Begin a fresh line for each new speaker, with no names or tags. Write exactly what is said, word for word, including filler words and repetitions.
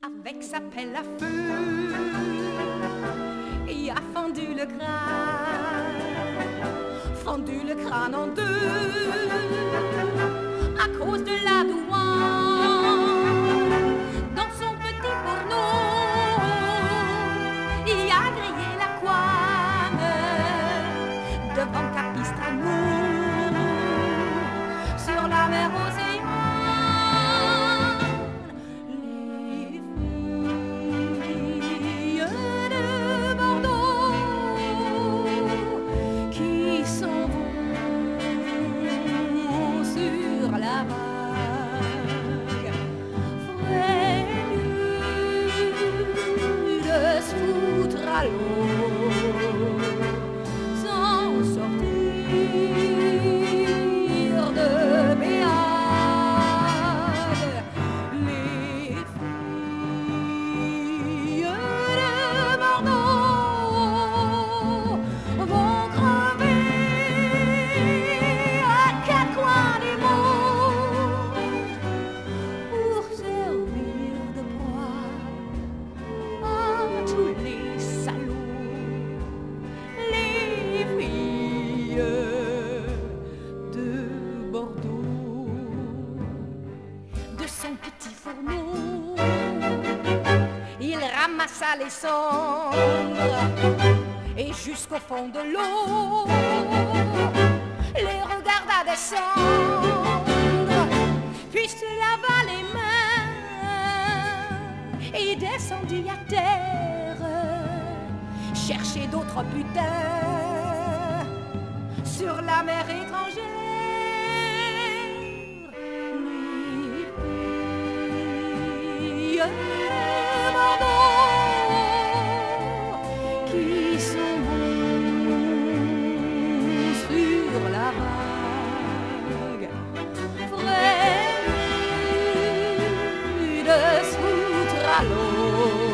avec sa pelle à feu et a fendu le crâne, fendu le crâne en deux à cause de la douane. Dans son petit fourneau, il a grillé la couenne devant Capistrano sur la mer Océane. À l'eau sans sortir de Béarn. Les filles de Bordeaux vont crever à quatre coins des monts pour servir de proie à tous les de Bordeaux. De son petit fourneau, il ramassa les cendres et jusqu'au fond de l'eau les regarda descendre, puis se lava les mains et descendit à terre chercher d'autres putains sur la mer étrangère. Les filles de Bordeaux qui sont bons sur la vague, près de se foutre à l'eau